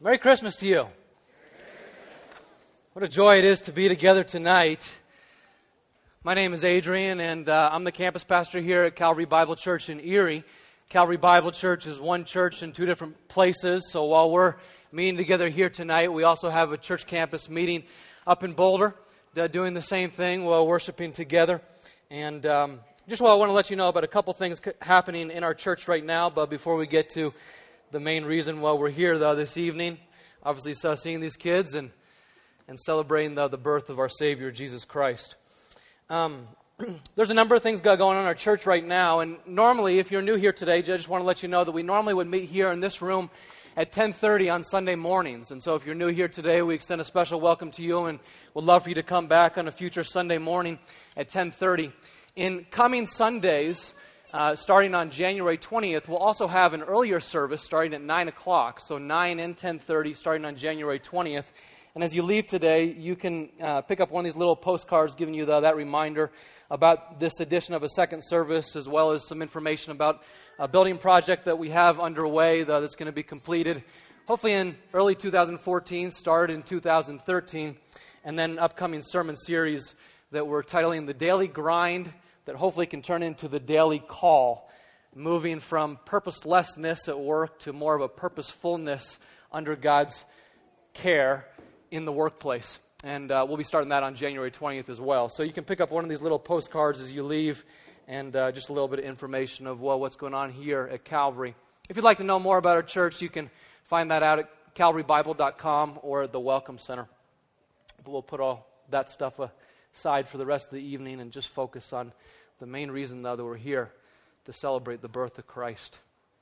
Merry Christmas to you. What a joy it is to be together tonight. My name is Adrian, and I'm the campus pastor here at Calvary Bible Church in Erie. Calvary Bible Church is one church in two different places, so while we're meeting together here tonight, we also have a church campus meeting up in Boulder, doing the same thing while worshiping together. And just I want to let you know about a couple things happening in our church right now, but before we get to the main reason why we're here, though, this evening, obviously seeing these kids and celebrating the birth of our Savior, Jesus Christ. There's a number of things going on in our church right now, and normally, if you're new here today, I just want to let you know that we normally would meet here in this room at 10:30 on Sunday mornings. And so if you're new here today, we extend a special welcome to you and would love for you to come back on a future Sunday morning at 10:30. In coming Sundays, starting on January 20th, we'll also have an earlier service starting at 9 o'clock. So 9 and 10:30 starting on January 20th. And as you leave today, you can pick up one of these little postcards giving you that reminder about this edition of a second service, as well as some information about a building project that we have underway that's going to be completed, hopefully in early 2014, start in 2013, and then an upcoming sermon series that we're titling The Daily Grind, that hopefully can turn into the daily call, moving from purposelessness at work to more of a purposefulness under God's care in the workplace. And we'll be starting that on January 20th as well. So you can pick up one of these little postcards as you leave, and just a little bit of information of what's going on here at Calvary. If you'd like to know more about our church, you can find that out at calvarybible.com or at the Welcome Center. But we'll put all that stuff aside for the rest of the evening and just focus on the main reason, though, that we're here, to celebrate the birth of Christ.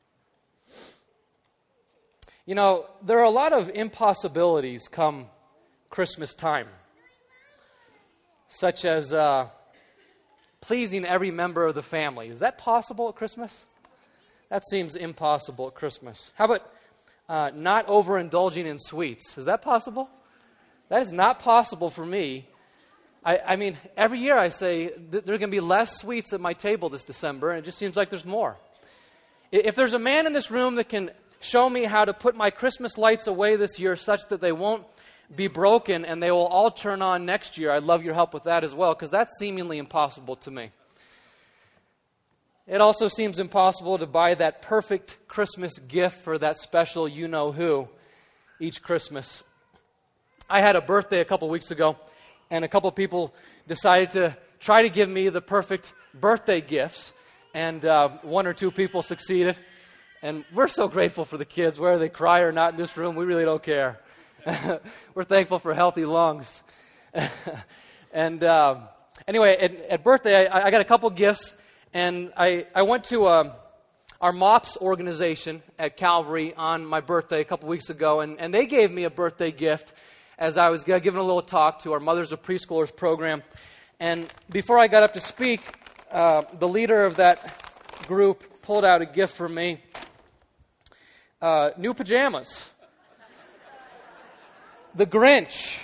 You know, there are a lot of impossibilities come Christmas time, such as pleasing every member of the family. Is that possible at Christmas? That seems impossible at Christmas. How about not overindulging in sweets? Is that possible? That is not possible for me. I mean, every year I say there are going to be less sweets at my table this December, and it just seems like there's more. If there's a man in this room that can show me how to put my Christmas lights away this year such that they won't be broken and they will all turn on next year, I'd love your help with that as well, because that's seemingly impossible to me. It also seems impossible to buy that perfect Christmas gift for that special you-know-who each Christmas. I had a birthday a couple weeks ago, and a couple people decided to try to give me the perfect birthday gifts, and one or two people succeeded. And we're so grateful for the kids, whether they cry or not in this room, we really don't care. We're thankful for healthy lungs. And anyway, at birthday, I got a couple gifts, and I went to our MOPS organization at Calvary on my birthday a couple weeks ago, and they gave me a birthday gift as I was giving a little talk to our Mothers of Preschoolers program. And before I got up to speak, the leader of that group pulled out a gift for me. New pajamas. The Grinch.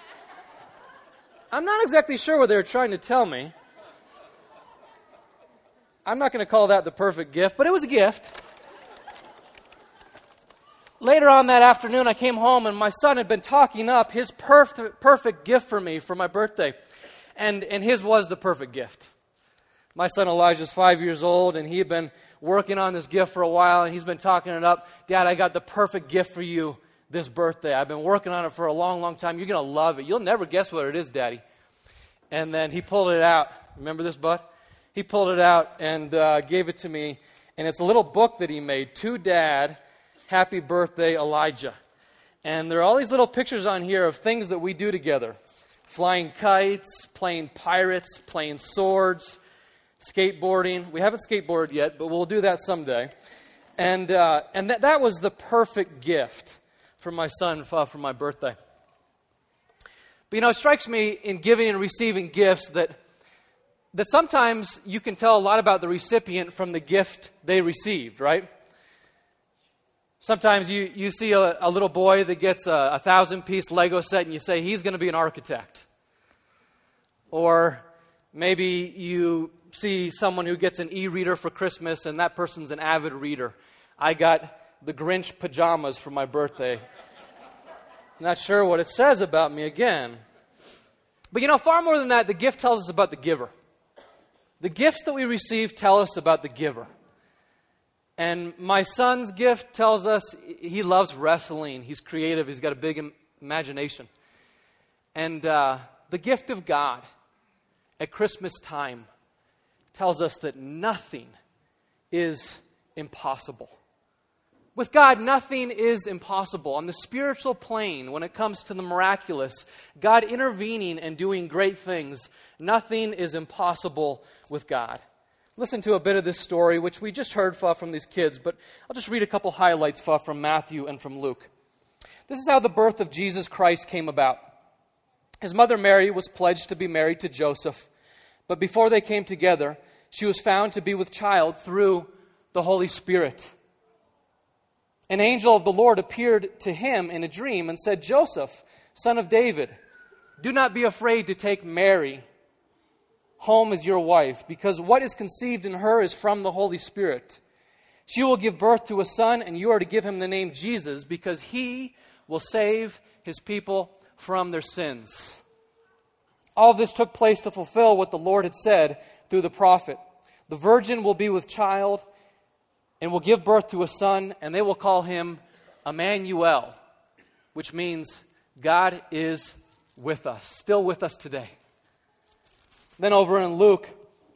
I'm not exactly sure what they were trying to tell me. I'm not going to call that the perfect gift, but it was a gift. Later on that afternoon, I came home, and my son had been talking up his perfect gift for me for my birthday. And his was the perfect gift. My son Elijah's 5 years old, and he had been working on this gift for a while, and he's been talking it up. Dad, I got the perfect gift for you this birthday. I've been working on it for a long, long time. You're going to love it. You'll never guess what it is, Daddy. And then he pulled it out. Remember this, bud? He pulled it out and gave it to me. And it's a little book that he made, To Dad, Happy Birthday, Elijah. And there are all these little pictures on here of things that we do together. Flying kites, playing pirates, playing swords, skateboarding. We haven't skateboarded yet, but we'll do that someday. And that was the perfect gift for my son for my birthday. But you know, it strikes me in giving and receiving gifts that sometimes you can tell a lot about the recipient from the gift they received, right? Sometimes you see a little boy that gets a 1,000-piece Lego set and you say, he's going to be an architect. Or maybe you see someone who gets an e-reader for Christmas and that person's an avid reader. I got the Grinch pajamas for my birthday. Not sure what it says about me again. But far more than that, the gift tells us about the giver. The gifts that we receive tell us about the giver. And my son's gift tells us he loves wrestling. He's creative. He's got a big imagination. And the gift of God at Christmas time tells us that nothing is impossible. With God, nothing is impossible. On the spiritual plane, when it comes to the miraculous, God intervening and doing great things, nothing is impossible with God. Listen to a bit of this story, which we just heard from these kids, but I'll just read a couple highlights from Matthew and from Luke. This is how the birth of Jesus Christ came about. His mother Mary was pledged to be married to Joseph, but before they came together, she was found to be with child through the Holy Spirit. An angel of the Lord appeared to him in a dream and said, "Joseph, son of David, do not be afraid to take Mary home as your wife, because what is conceived in her is from the Holy Spirit. She will give birth to a son, and you are to give him the name Jesus, because he will save his people from their sins." All this took place to fulfill what the Lord had said through the prophet. The virgin will be with child and will give birth to a son, and they will call him Emmanuel, which means God is with us, still with us today. Then over in Luke,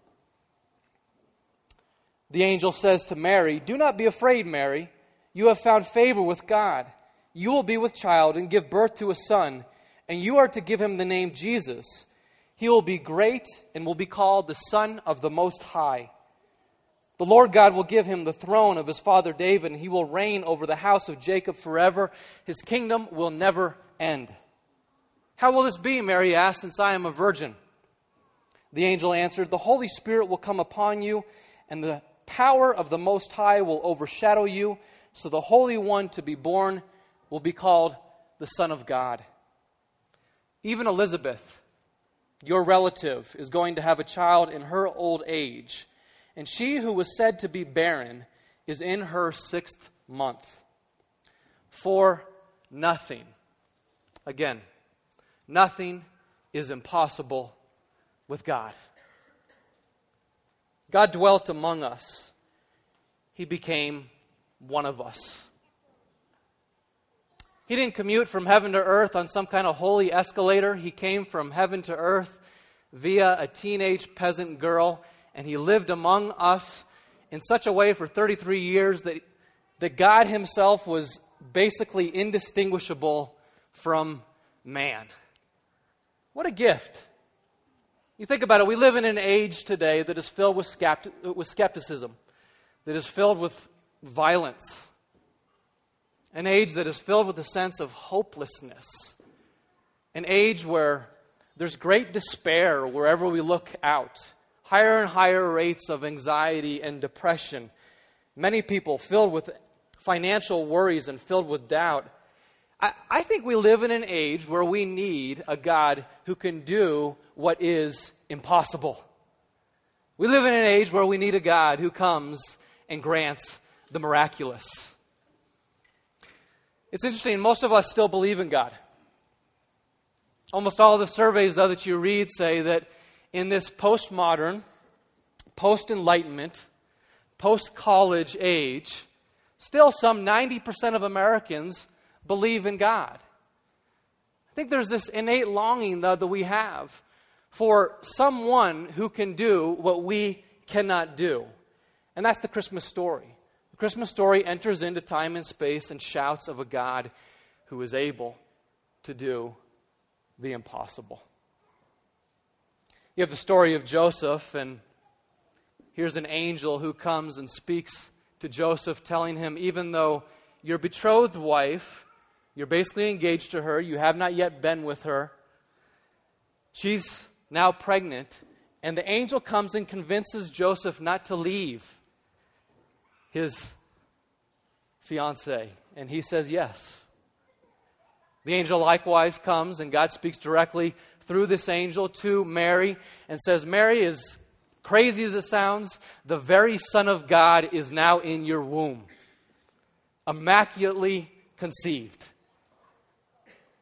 the angel says to Mary, "Do not be afraid, Mary. You have found favor with God. You will be with child and give birth to a son, and you are to give him the name Jesus. He will be great and will be called the Son of the Most High. The Lord God will give him the throne of his father David, and he will reign over the house of Jacob forever. His kingdom will never end." "How will this be?" Mary asked, "since I am a virgin?" The angel answered, "The Holy Spirit will come upon you, and the power of the Most High will overshadow you, so the Holy One to be born will be called the Son of God. Even Elizabeth, your relative, is going to have a child in her old age, and she who was said to be barren is in her 6th month. For nothing," again, nothing is impossible with God. God dwelt among us. He became one of us. He didn't commute from heaven to earth on some kind of holy escalator. He came from heaven to earth via a teenage peasant girl, and he lived among us in such a way for 33 years that God himself was basically indistinguishable from man. What a gift. You think about it, we live in an age today that is filled with skepticism, that is filled with violence, an age that is filled with a sense of hopelessness, an age where there's great despair wherever we look out, higher and higher rates of anxiety and depression, many people filled with financial worries and filled with doubt. I think we live in an age where we need a God who can do what is impossible. We live in an age where we need a God who comes and grants the miraculous. It's interesting, most of us still believe in God. Almost all of the surveys, though, that you read say that in this postmodern, post-enlightenment, post-college age, still some 90% of Americans believe in God. I think there's this innate longing, though, that we have for someone who can do what we cannot do. And that's the Christmas story. The Christmas story enters into time and space and shouts of a God who is able to do the impossible. You have the story of Joseph, and here's an angel who comes and speaks to Joseph, telling him, even though your betrothed wife, you're basically engaged to her, you have not yet been with her, she's now pregnant, and the angel comes and convinces Joseph not to leave his fiancée, and he says yes. The angel likewise comes, and God speaks directly through this angel to Mary and says, "Mary, as crazy as it sounds, the very Son of God is now in your womb, immaculately conceived."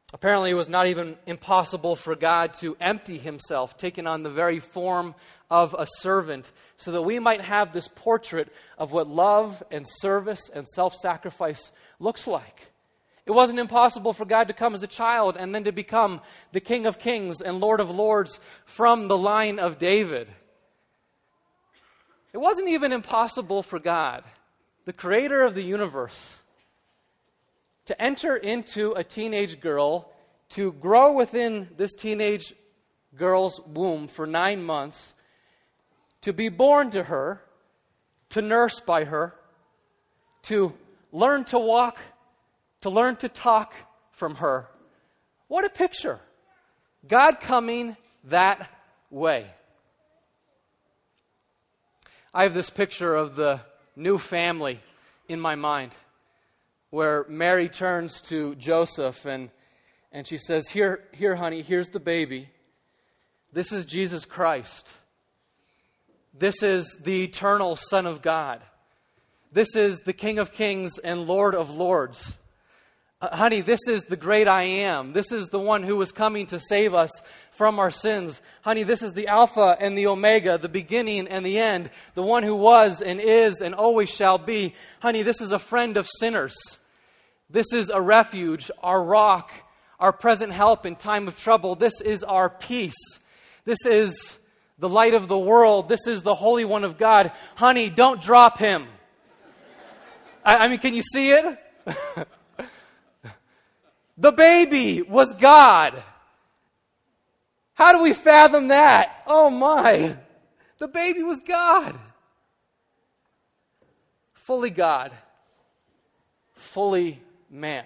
Apparently, it was not even impossible for God to empty himself, taking on the very form of a servant, so that we might have this portrait of what love and service and self-sacrifice looks like. It wasn't impossible for God to come as a child and then to become the King of Kings and Lord of Lords from the line of David. It wasn't even impossible for God, the creator of the universe, to enter into a teenage girl, to grow within this teenage girl's womb for 9 months, to be born to her, to nurse by her, to learn to walk, to learn to talk from her. What a picture. God coming that way. I have this picture of the new family in my mind, where Mary turns to Joseph and she says, Here, honey, here's the baby. This is Jesus Christ. This is the eternal Son of God. This is the King of Kings and Lord of Lords. Honey, this is the great I am. This is the one who was coming to save us from our sins. Honey, this is the Alpha and the Omega, the beginning and the end, the one who was and is and always shall be. Honey, this is a friend of sinners. This is a refuge, our rock, our present help in time of trouble. This is our peace. This is the light of the world. This is the Holy One of God. Honey, don't drop him. I mean, can you see it? The baby was God. How do we fathom that? Oh my. The baby was God. Fully God. Fully man.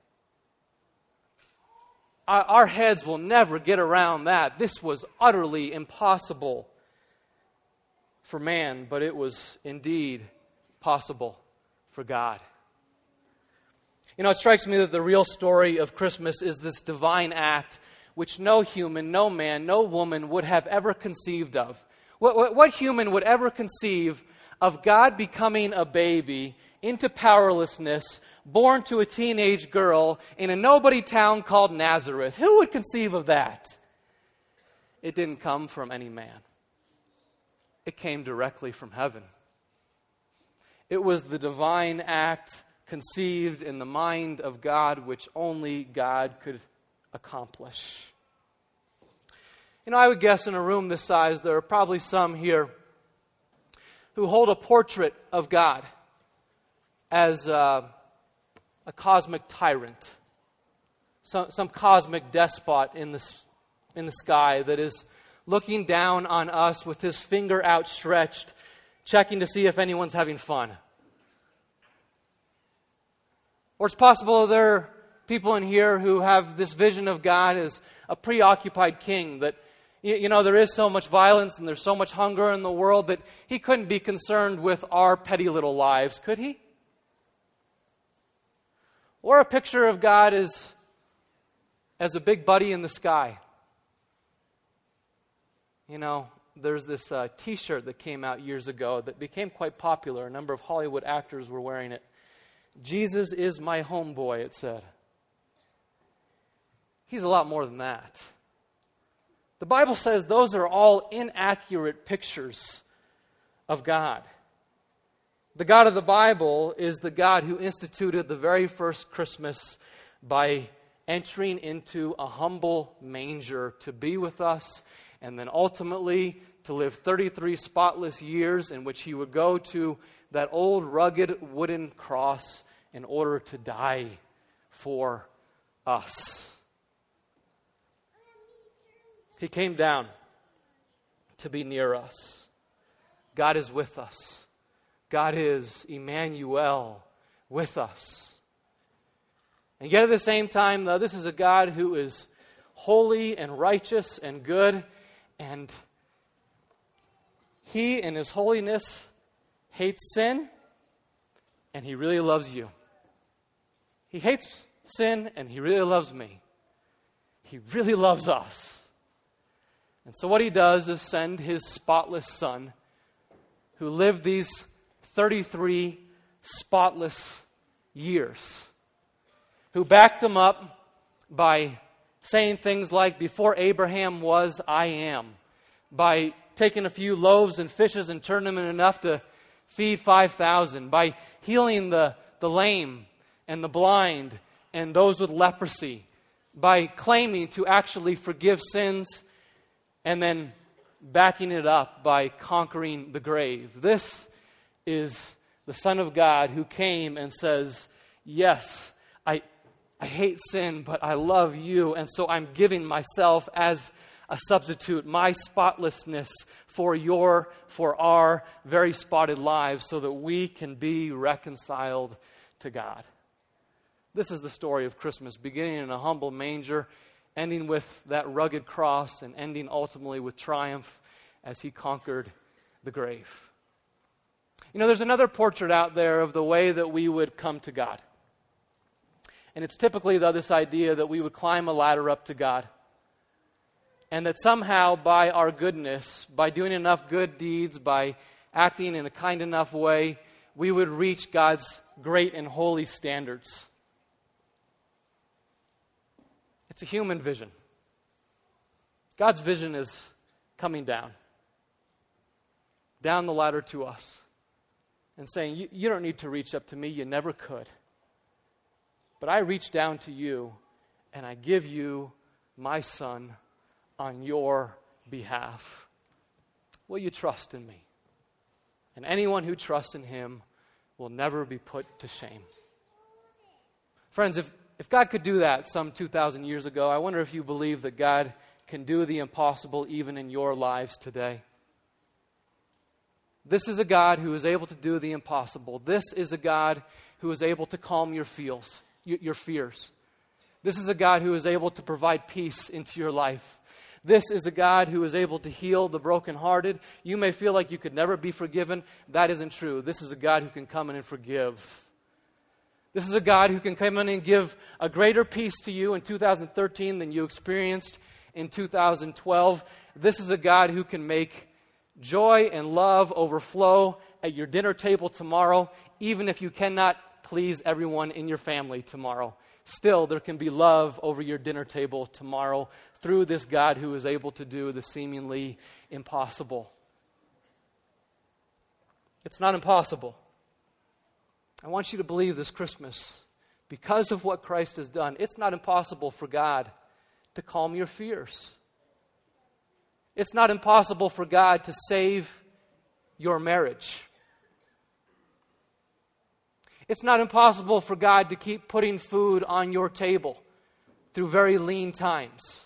Our heads will never get around that. This was utterly impossible for man, but it was indeed possible for God. You know, it strikes me that the real story of Christmas is this divine act which no human, no man, no woman would have ever conceived of. What human would ever conceive of God becoming a baby into powerlessness, born to a teenage girl in a nobody town called Nazareth? Who would conceive of that? It didn't come from any man. It came directly from heaven. It was the divine act conceived in the mind of God, which only God could accomplish. You know, I would guess in a room this size, there are probably some here who hold a portrait of God as a cosmic tyrant, some cosmic despot in the sky that is looking down on us with his finger outstretched, checking to see if anyone's having fun. Or it's possible there are people in here who have this vision of God as a preoccupied king, that, you know, there is so much violence and there's so much hunger in the world that he couldn't be concerned with our petty little lives, could he? Or a picture of God as a big buddy in the sky. You know, there's this t-shirt that came out years ago that became quite popular. A number of Hollywood actors were wearing it. Jesus is my homeboy, it said. He's a lot more than that. The Bible says those are all inaccurate pictures of God. The God of the Bible is the God who instituted the very first Christmas by entering into a humble manger to be with us, and then ultimately to live 33 spotless years in which he would go to that old rugged wooden cross in order to die for us. He came down to be near us. God is with us. God is Emmanuel with us. And yet at the same time, though, this is a God who is holy and righteous and good, and he in his holiness hates sin, and he really loves you. He hates sin, and he really loves me. He really loves us. And so what he does is send his spotless Son, who lived these 33 spotless years, who backed him up by saying things like, before Abraham was, I am. By taking a few loaves and fishes and turning them into enough to feed 5,000. By healing the lame and the blind and those with leprosy. By claiming to actually forgive sins and then backing it up by conquering the grave. This is the Son of God who came and says, yes, I hate sin, but I love you, and so I'm giving myself as a substitute, my spotlessness for our very spotted lives, so that we can be reconciled to God. This is the story of Christmas, beginning in a humble manger, ending with that rugged cross, and ending ultimately with triumph as he conquered the grave. You know, there's another portrait out there of the way that we would come to God. And it's typically this idea that we would climb a ladder up to God. And that somehow by our goodness, by doing enough good deeds, by acting in a kind enough way, we would reach God's great and holy standards. It's a human vision. God's vision is coming down the ladder to us and saying, you don't need to reach up to me, you never could. But I reach down to you and I give you my Son on your behalf. Will you trust in me? And anyone who trusts in him will never be put to shame. Friends, if God could do that some 2,000 years ago, I wonder if you believe that God can do the impossible even in your lives today. This is a God who is able to do the impossible. This is a God who is able to calm your fears. This is a God who is able to provide peace into your life. This is a God who is able to heal the brokenhearted. You may feel like you could never be forgiven. That isn't true. This is a God who can come in and forgive. This is a God who can come in and give a greater peace to you in 2013 than you experienced in 2012. This is a God who can make joy and love overflow at your dinner table tomorrow, even if you cannot please everyone in your family tomorrow. Still, there can be love over your dinner table tomorrow through this God who is able to do the seemingly impossible. It's not impossible. I want you to believe this Christmas, because of what Christ has done, it's not impossible for God to calm your fears. It's not impossible for God to save your marriage. It's not impossible for God to keep putting food on your table through very lean times.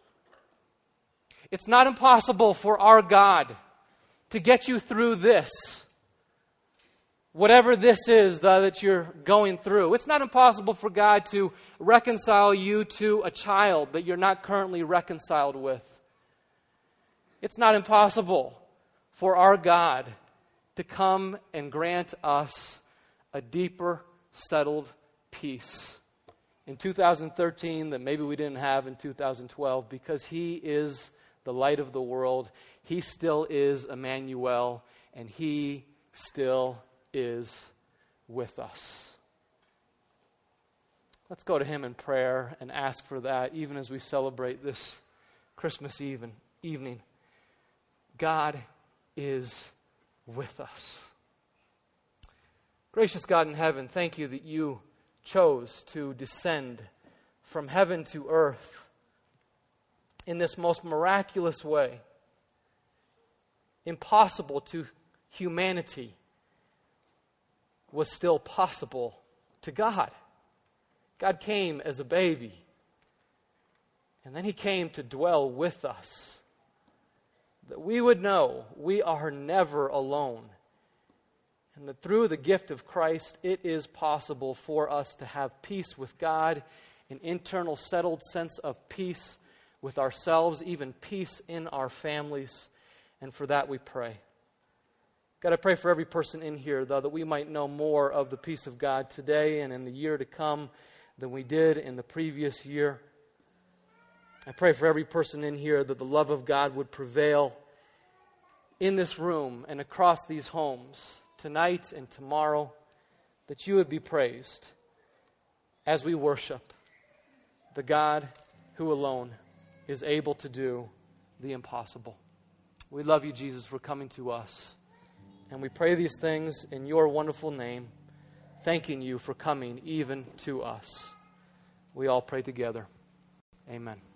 It's not impossible for our God to get you through this, whatever this is that you're going through. It's not impossible for God to reconcile you to a child that you're not currently reconciled with. It's not impossible for our God to come and grant us a deeper, settled peace in 2013 that maybe we didn't have in 2012, because He is the light of the world. He still is Emmanuel, and He still is with us. Let's go to Him in prayer and ask for that, even as we celebrate this Christmas evening. God is with us. Gracious God in heaven, thank you that you chose to descend from heaven to earth in this most miraculous way, impossible to humanity, was still possible to God. God came as a baby, and then He came to dwell with us, that we would know we are never alone, and that through the gift of Christ, it is possible for us to have peace with God, an internal settled sense of peace with ourselves, even peace in our families, and for that we pray. God, I pray for every person in here, though, that we might know more of the peace of God today and in the year to come than we did in the previous year. I pray for every person in here that the love of God would prevail in this room and across these homes tonight and tomorrow, that you would be praised as we worship, the God who alone is able to do the impossible. We love you, Jesus, for coming to us. And we pray these things in your wonderful name, thanking you for coming even to us. We all pray together. Amen.